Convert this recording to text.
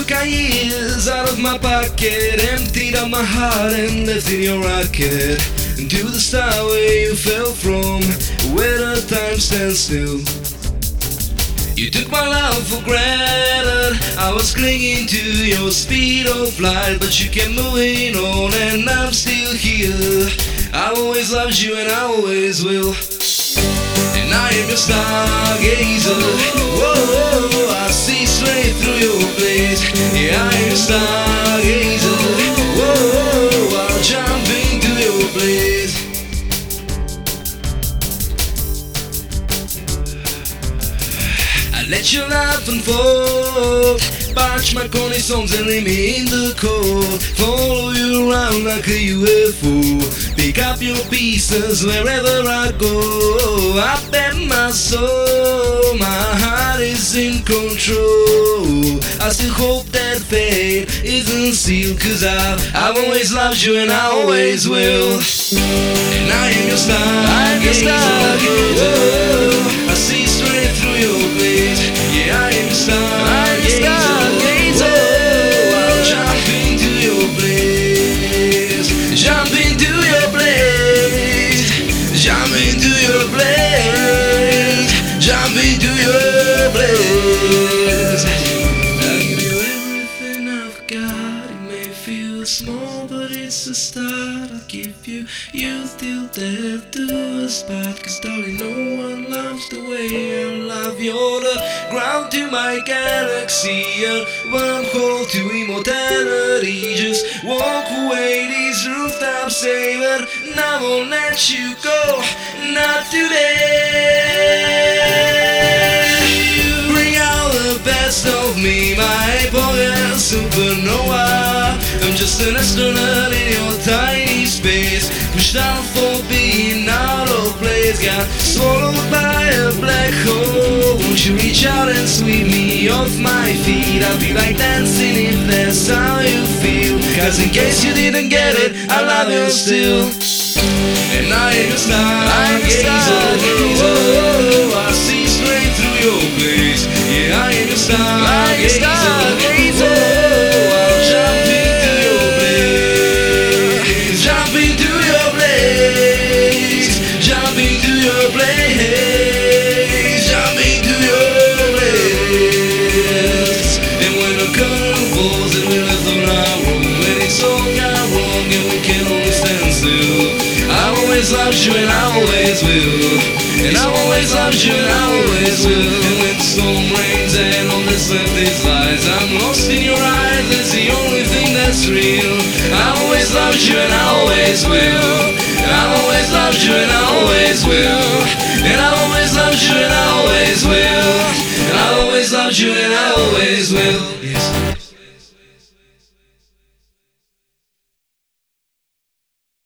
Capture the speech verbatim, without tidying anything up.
took our years out of my pocket, emptied out my heart and left in your rocket. To the star where you fell from, where the time stands still. You took my love for granted, I was clinging to your speed of flight, but you kept moving on and I'm still here. I always loved you and I always will. And I am your stargazer. Whoa, I see straight through your blaze. Yeah, I am your stargazer. Whoa, I'll jump into your blaze. I let your life unfold, patch my connaissance and leave me in the cold. Follow you around like a U F O, pick up your pieces wherever I go. I bet my soul, my heart is in control. I still hope that fate isn't sealed, cause I've, I've always loved you and I always will. And I am your stargazer. I see straight through your blaze. Yeah, I am your stargazer. Oh, I'll jump into your blaze. Jump into your blaze. Jump into your blaze. Jump into your blaze. I'll give you everything I've got. It may feel small, but it's a start. I'll give you youth till death do us part. Cause darling, no one loves the way I love. You're the ground to my galaxy, a wormhole to immortality. Just walk away, these rooftops say, but I won't let you go, not today. Bring out the best of me, my poet supernova. I'm just an astronaut in your tiny space, pushed out for being out of place, got swallowed by a black hole. Won't you reach out and sweep me off my feet? I'll be like dancing if that's how you feel. Cause in case you didn't get it, I love you still. And I am your stargazer. Oh, I see straight through your blaze. Yeah, I am your stargazer. Oh, I'll jump into your blaze. Jump into your blaze. Jump into your blaze. Jump into your blaze. And when the curtain falls and we left on our own, when it's all gone wrong and we can only stand still, I always loved you and I always will. And I always loved you and I always will. And when the storm rains and all that's left is lies, I'm lost in your eyes, that's the only thing that's real. I always loved you and I always will. And I always loved you and I always will. And I always loved you and I always will. And I always loved you and I always will.